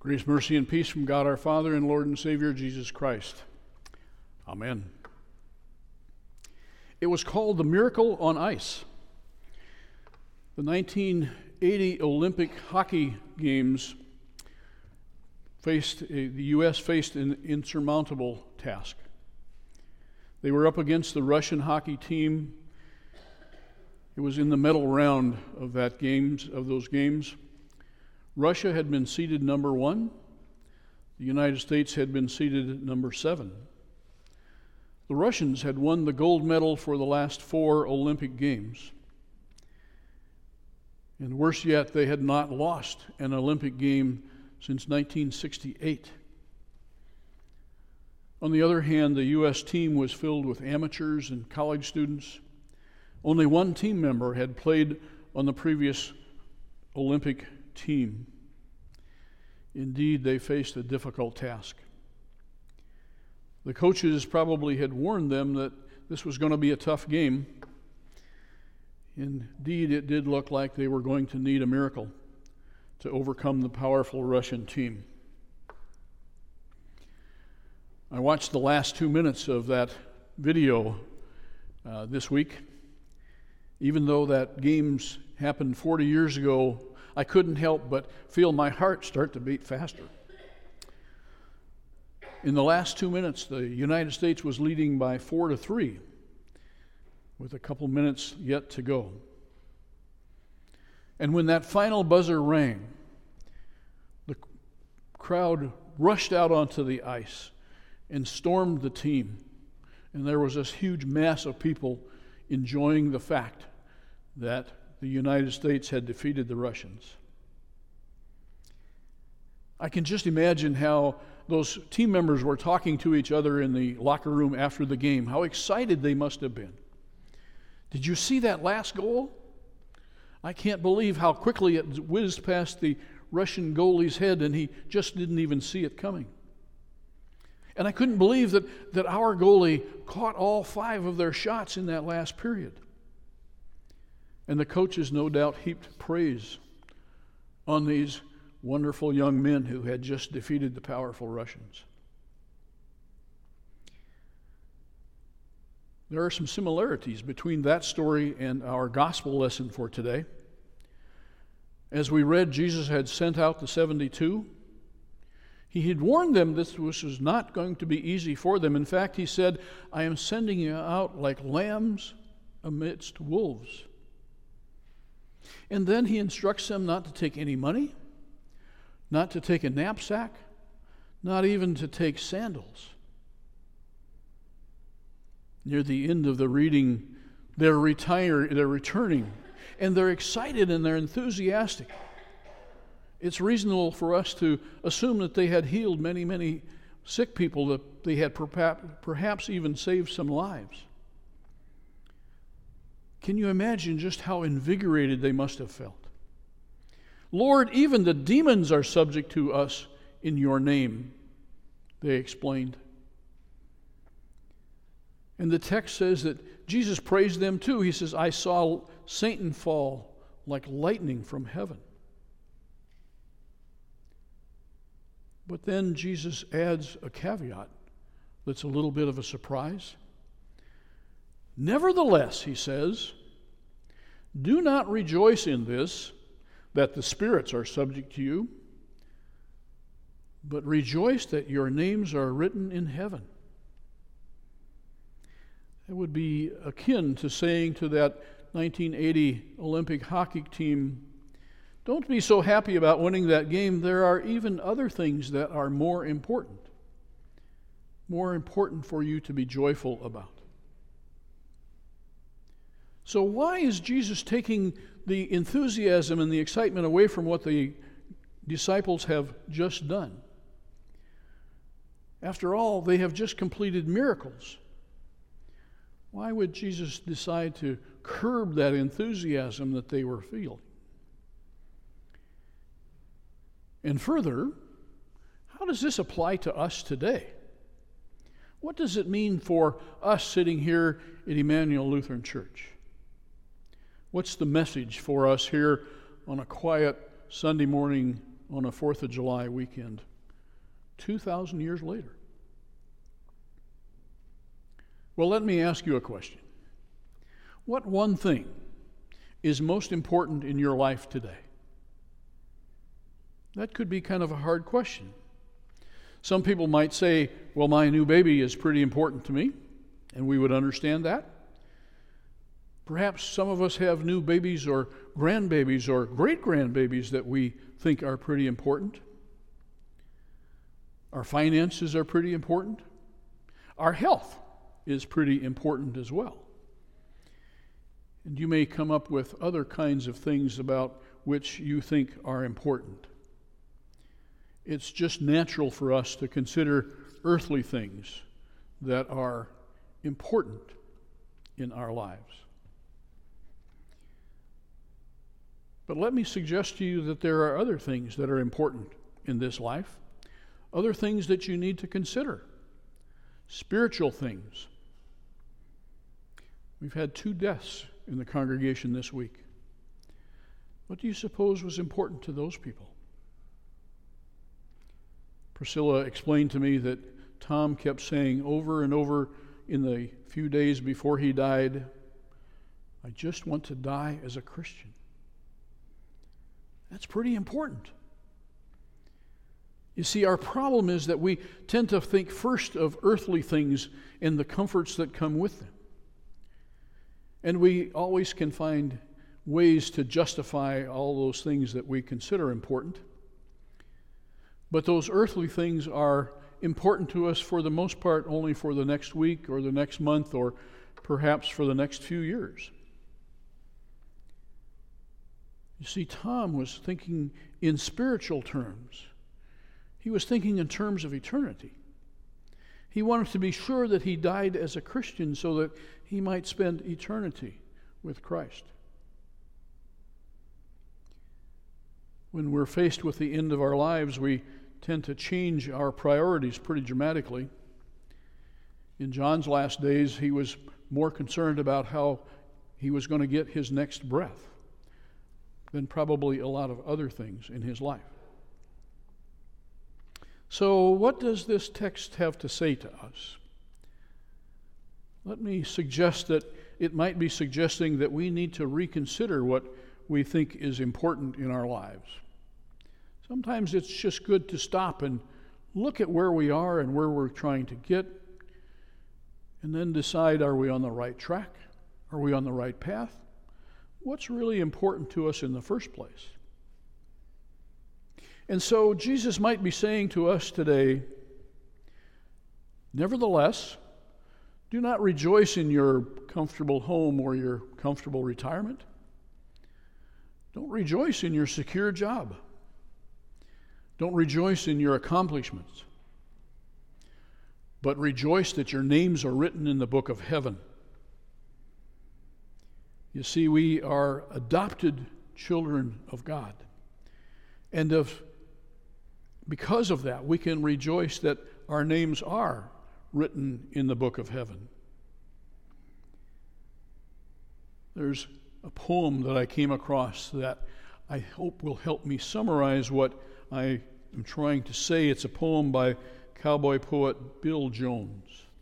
Grace, mercy, and peace from God our Father and Lord and Savior Jesus Christ. Amen. It was called the Miracle on Ice. The 1980 Olympic hockey games the U.S. faced an insurmountable task. They were up against the Russian hockey team. It was in the medal round of those games. Russia had been seeded number 1. The United States had been seeded number 7. The Russians had won the gold medal for the last 4 Olympic Games. And worse yet, they had not lost an Olympic game since 1968. On the other hand, the U.S. team was filled with amateurs and college students. Only one team member had played on the previous Olympic team. Indeed, they faced a difficult task. The coaches probably had warned them that this was going to be a tough game. Indeed, it did look like they were going to need a miracle to overcome the powerful Russian team. I watched the last 2 minutes of that video this week. Even though that games happened 40 years ago, I couldn't help but feel my heart start to beat faster. In the last 2 minutes, the United States was leading by 4-3, with a couple minutes yet to go. And when that final buzzer rang, the crowd rushed out onto the ice and stormed the team. And there was this huge mass of people enjoying the fact that the United States had defeated the Russians. I can just imagine how those team members were talking to each other in the locker room after the game, how excited they must have been. Did you see that last goal? I can't believe how quickly it whizzed past the Russian goalie's head and he just didn't even see it coming. And I couldn't believe that our goalie caught all 5 of their shots in that last period. And the coaches no doubt heaped praise on these wonderful young men who had just defeated the powerful Russians. There are some similarities between that story and our gospel lesson for today. As we read, Jesus had sent out the 72. He had warned them this was not going to be easy for them. In fact, he said, I am sending you out like lambs amidst wolves. And then he instructs them not to take any money, not to take a knapsack, not even to take sandals. Near the end of the reading, they're returning, and they're excited and they're enthusiastic. It's reasonable for us to assume that they had healed many, many sick people, that they had perhaps even saved some lives. Can you imagine just how invigorated they must have felt? Lord, even the demons are subject to us in your name, they explained. And the text says that Jesus praised them too. He says, I saw Satan fall like lightning from heaven. But then Jesus adds a caveat that's a little bit of a surprise. Nevertheless, he says, do not rejoice in this, that the spirits are subject to you, but rejoice that your names are written in heaven. It would be akin to saying to that 1980 Olympic hockey team, don't be so happy about winning that game. There are even other things that are more important for you to be joyful about. So why is Jesus taking the enthusiasm and the excitement away from what the disciples have just done? After all, they have just completed miracles. Why would Jesus decide to curb that enthusiasm that they were feeling? And further, how does this apply to us today? What does it mean for us sitting here at Emmanuel Lutheran Church? What's the message for us here on a quiet Sunday morning on a 4th of July weekend 2,000 years later? Well, let me ask you a question. What one thing is most important in your life today? That could be kind of a hard question. Some people might say, well, my new baby is pretty important to me, and we would understand that. Perhaps some of us have new babies or grandbabies or great-grandbabies that we think are pretty important. Our finances are pretty important. Our health is pretty important as well. And you may come up with other kinds of things about which you think are important. It's just natural for us to consider earthly things that are important in our lives. But let me suggest to you that there are other things that are important in this life, other things that you need to consider, spiritual things. We've had 2 deaths in the congregation this week. What do you suppose was important to those people? Priscilla explained to me that Tom kept saying over and over in the few days before he died, I just want to die as a Christian. That's pretty important. You see, our problem is that we tend to think first of earthly things and the comforts that come with them. And we always can find ways to justify all those things that we consider important. But those earthly things are important to us for the most part only for the next week or the next month or perhaps for the next few years. You see, Tom was thinking in spiritual terms. He was thinking in terms of eternity. He wanted to be sure that he died as a Christian so that he might spend eternity with Christ. When we're faced with the end of our lives, we tend to change our priorities pretty dramatically. In John's last days, he was more concerned about how he was going to get his next breath than probably a lot of other things in his life. So, what does this text have to say to us? Let me suggest that it might be suggesting that we need to reconsider what we think is important in our lives. Sometimes it's just good to stop and look at where we are and where we're trying to get, and then decide, are we on the right track? Are we on the right path? What's really important to us in the first place? And so Jesus might be saying to us today, nevertheless, do not rejoice in your comfortable home or your comfortable retirement. Don't rejoice in your secure job. Don't rejoice in your accomplishments. But rejoice that your names are written in the book of heaven. You see, we are adopted children of God. And because of that, we can rejoice that our names are written in the book of heaven. There's a poem that I came across that I hope will help me summarize what I am trying to say. It's a poem by cowboy poet Bill Jones.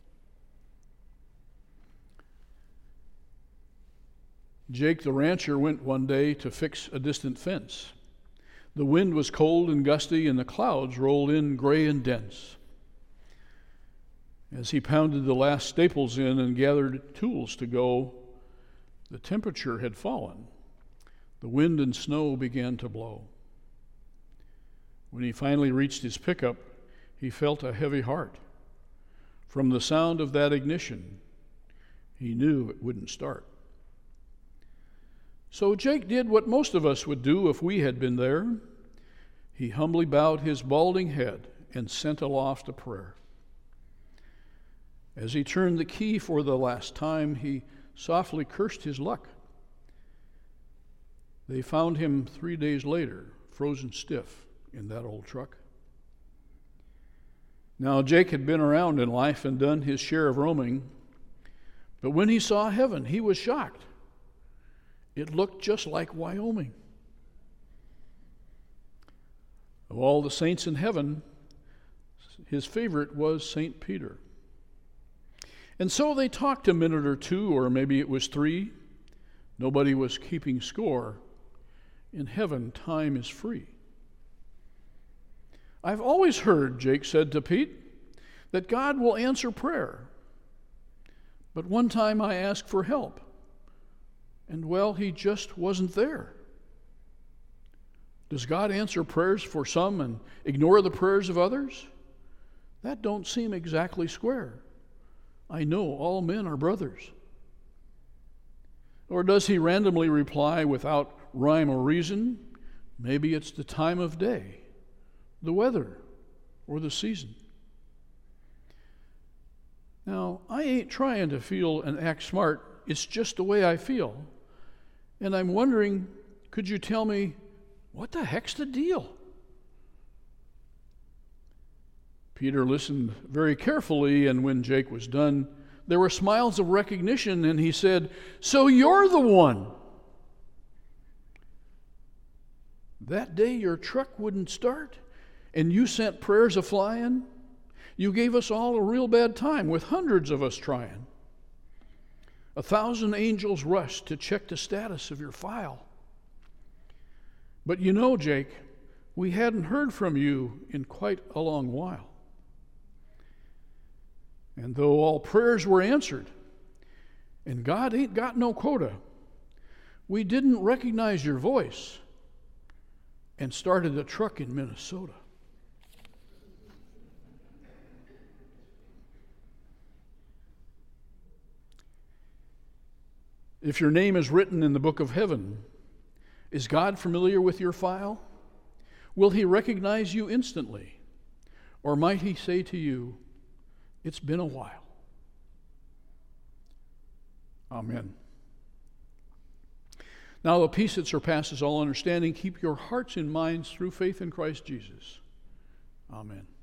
Jake the rancher went one day to fix a distant fence. The wind was cold and gusty, and the clouds rolled in gray and dense. As he pounded the last staples in and gathered tools to go, the temperature had fallen. The wind and snow began to blow. When he finally reached his pickup, he felt a heavy heart. From the sound of that ignition, he knew it wouldn't start. So Jake did what most of us would do if we had been there. He humbly bowed his balding head and sent aloft a prayer. As he turned the key for the last time, he softly cursed his luck. They found him 3 days later, frozen stiff in that old truck. Now, Jake had been around in life and done his share of roaming, but when he saw heaven, he was shocked. It looked just like Wyoming. Of all the saints in heaven, his favorite was St. Peter. And so they talked a minute or two, or maybe it was 3. Nobody was keeping score. In heaven, time is free. I've always heard, Jake said to Pete, that God will answer prayer. But one time I asked for help, and well, he just wasn't there. Does God answer prayers for some and ignore the prayers of others? That don't seem exactly square. I know all men are brothers. Or does he randomly reply without rhyme or reason? Maybe it's the time of day, the weather, or the season. Now, I ain't trying to feel and act smart. It's just the way I feel. And I'm wondering, could you tell me, what the heck's the deal? Peter listened very carefully, and when Jake was done, there were smiles of recognition, and he said, "So you're the one. That day your truck wouldn't start, and you sent prayers a-flying. You gave us all a real bad time, with hundreds of us trying. 1,000 angels rushed to check the status of your file. But you know, Jake, we hadn't heard from you in quite a long while. And though all prayers were answered, and God ain't got no quota, we didn't recognize your voice and started a truck in Minnesota." If your name is written in the book of heaven, is God familiar with your file? Will he recognize you instantly? Or might he say to you, "It's been a while"? Amen. Now the peace that surpasses all understanding, keep your hearts and minds through faith in Christ Jesus. Amen.